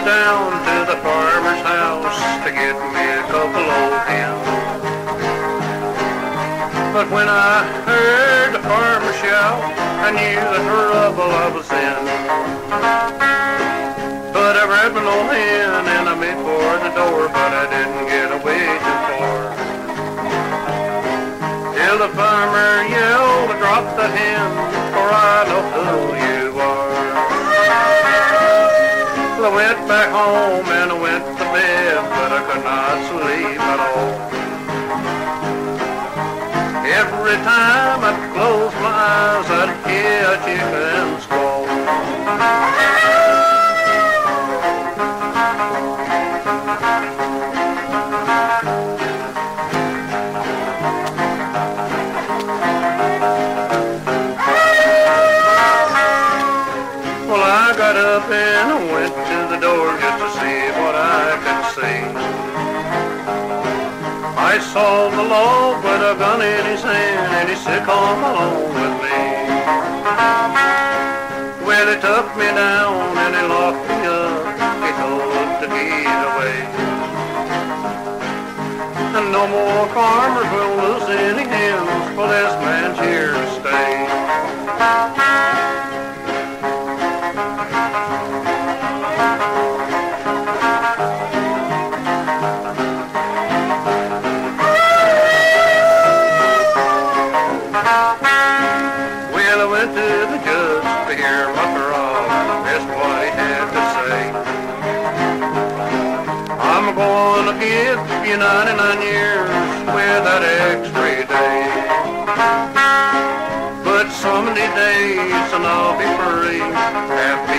down to the farmer's house to get me a couple old hens. But when I heard the farmer shout, I knew the trouble I was in. But I grabbed an old hen and I made for the door, but I didn't get away too far. Till the farmer yelled, drop the hen, for I know who you are. I went back home and I went to bed, but I could not sleep at all. Every time I'd close my eyes, I'd hear a chicken squall. Well, I got up and I went to the door just to see what I could see. I saw the log with a gun in his hand, and he said, come along with me. Well, he took me down and he locked me up. He took the keys away. And no more farmers will lose any hens, for this man's here to stay. Well, I went to the judge to hear my parole, that's what he had to say. I'm going to give you 99 years with that extra day. But some of these days and I'll be free.